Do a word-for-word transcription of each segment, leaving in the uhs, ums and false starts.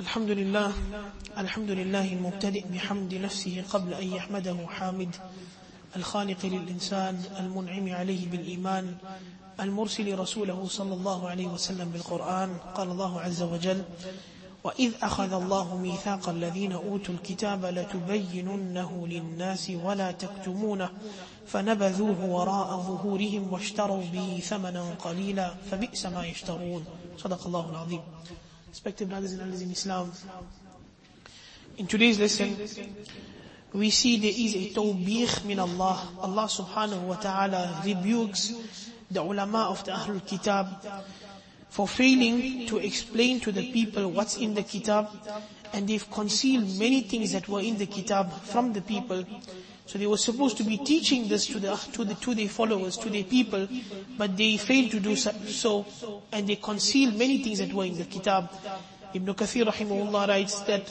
الحمد لله الحمد لله المبتدئ بحمد نفسه قبل أن يحمده حامد الخالق للإنسان المنعم عليه بالإيمان المرسل رسوله صلى الله عليه وسلم بالقرآن. قال الله عز وجل: وإذ أخذ الله ميثاق الذين أوتوا الكتاب لتبيننه للناس ولا تكتمونه فنبذوه وراء ظهورهم واشتروا به ثمنا قليلا فبئس ما يشترون. صدق الله العظيم. Respected brothers and sisters in Islam, in today's lesson we see there is a tawbih min Allah. Allah subhanahu wa ta'ala rebukes the ulama of the Ahlul Kitab for failing to explain to the people what's in the Kitab, and they've concealed many things that were in the Kitab from the people. So they were supposed to be teaching this to the to the to their followers, to their people, but they failed to do so, and they concealed many things that were in the Kitab. Ibn Kathir rahimahullah writes that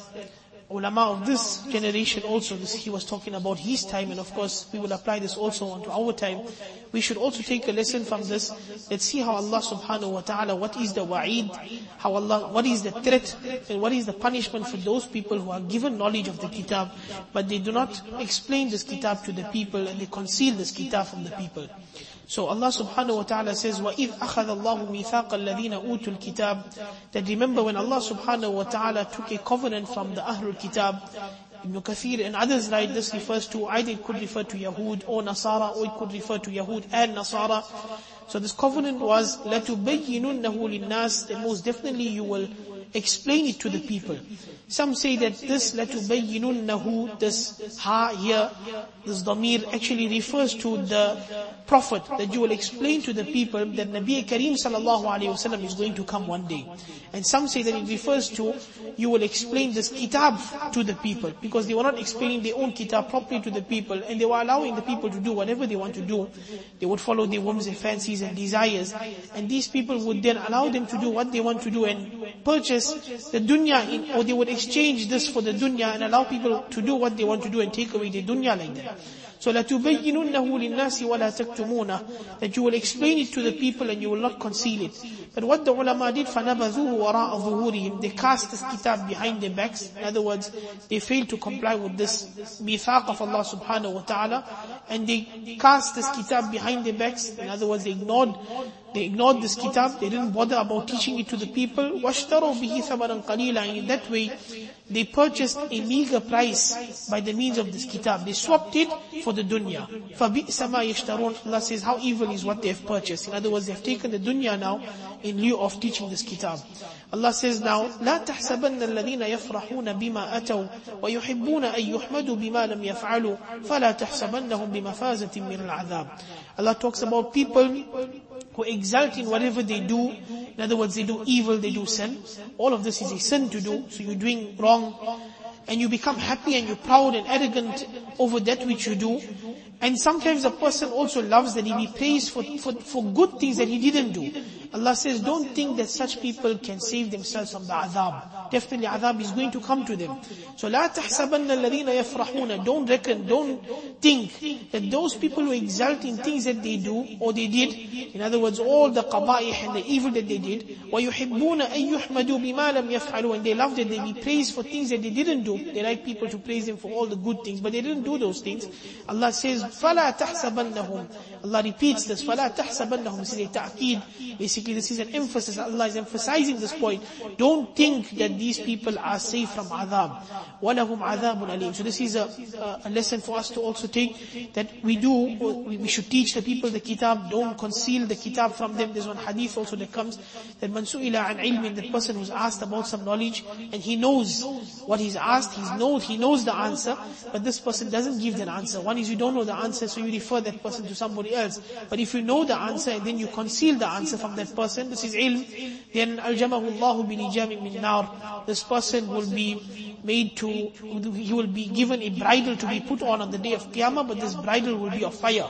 ulama of this generation also, this he was talking about his time, and of course we will apply this also onto our time. We should also take a lesson from this. Let's see how Allah subhanahu wa ta'ala, what is the wa'id, how Allah, what is the threat, and what is the punishment for those people who are given knowledge of the kitab, but they do not explain this kitab to the people, and they conceal this kitab from the people. So Allah subhanahu wa ta'ala says, وَإِذْ أَخَذَ اللَّهُ مِيثَاقَ الَّذِينَ أُوتُوا الْكِتَابِ, that remember when Allah subhanahu wa ta'ala took a covenant from the Ahlul Kitab. Ibn Kathir and others write this refers to, either it could refer to Yahud or Nasara, or it could refer to Yahud and Nasara. So this covenant was, لَتُبَيِّنُنَّهُ لِلنَّاسِ, that most definitely you will explain it to the people. Some say that this لَتُبَيِّنُنَّهُ, this ha here, this damir actually refers to the Prophet, that you will explain to the people that Nabi Kareem sallallahu alayhi wasallam is going to come one day. And some say that it refers to, you will explain this kitab to the people, because they were not explaining their own kitab properly to the people, and they were allowing the people to do whatever they want to do. They would follow their whims and fancies and desires, and these people would then allow them to do what they want to do and purchase the dunya in, or they would exchange this for the dunya and allow people to do what they want to do and take away the dunya like that. So لَتُبَيِّنُنَّهُ لِلنَّاسِ وَلَا تَكْتُمُونَهُ, that you will explain it to the people and you will not conceal it. But what the ulama did, فَنَبَذُوهُ وَرَاءَ ظُهُورِهِمْ, they cast this kitab behind their backs. In other words, they failed to comply with this mithaq of Allah subhanahu wa ta'ala, and they cast this kitab behind their backs. In other words, they ignored They ignored this kitab, they didn't bother about teaching it to the people. وَاشْتَرَوْا بِهِ ثَمَنًا قَلِيلًا, and in that way, they purchased a meager price by the means of this kitab. They swapped it for the dunya. فَبِئْسَ مَا يَشْتَرُونَ, Allah says, how evil is what they have purchased. In other words, they have taken the dunya now in lieu of teaching this kitab. Allah says now, لَا تَحْسَبَنَّ الَّذِينَ يَفْرَحُونَ بِمَا أَتَوْا وَيُحِبُّونَ أَن يُحْمَدُوا بِمَا لَمْ يَفْعَلُوا فَلَا تَحْسَبَنَّهُمْ بِمَفَازَةٍ مِّنَ الْعَذَابِ. Allah talks about people who exult in whatever they do. In other words, they do evil, they do sin. All of this is a sin to do, so you're doing wrong. And you become happy and you're proud and arrogant over that which you do. And sometimes a person also loves that he be praised for, for, for good things that he didn't do. Allah says, don't think that such people can save themselves from the azab. Definitely azab is going to come to them. So, لَا تَحْسَبَنَّ الَّذِينَ يَفْرَحُونَ, don't reckon, don't think that those people who exult in things that they do or they did, in other words, all the qaba'ih and the evil that they did, وَيُحِبُّونَ أَن يُحْمَدُوا بِمَا لَمْ يَفْعَلُوا, and they love that they be praised for things that they didn't do. They like people to praise them for all the good things, but they didn't do those things. Allah says, فَلَا تَحْسَبَنَّهُمْ, Allah repeats this, فَلَا تَحْسَبَنَّهُم, this is a ta'qeed. Basically, this is an emphasis. Allah is emphasizing this point. Don't think that these people are safe from adhab. وَلَهُمْ عَذَابٌ أَلِيمٌ. So this is a, a lesson for us to also take, that we do, we should teach the people the kitab, don't conceal the kitab from them. There's one hadith also that comes, that man su'ila an ilmin, that person who's asked about some knowledge, and he knows what he's asked, he knows, he knows the answer, but this person doesn't give that answer. One is you don't know the answer, so you refer that person to somebody else. But if you know the answer and then you conceal the answer from that person, this is ilm, then aljamahu Allahu bilijami min nar. This person will be made to, he will be given a bridle to be put on on the day of Qiyamah, but this bridle will be of fire.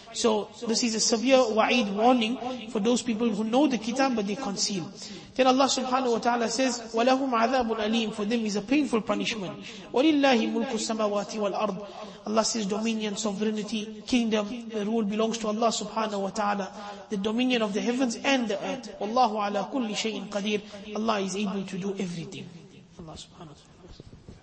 So this is a severe wa'id warning for those people who know the kitab but they conceal. Then Allah subhanahu wa ta'ala says, وَلَهُمْ عَذَابٌ أَلِيمٌ, for them is a painful punishment. وَلِلَّهِ مُلْكُ السَّمَاوَاتِ وَالْأَرْضِ, Allah says dominion, sovereignty, kingdom, the rule belongs to Allah subhanahu wa ta'ala, the dominion of the heavens and the earth. وَاللَّهُ عَلَى كُلِّ شَيْءٍ قَدِيرٌ, Allah is able to do everything. Allah subhanahu wa ta'ala.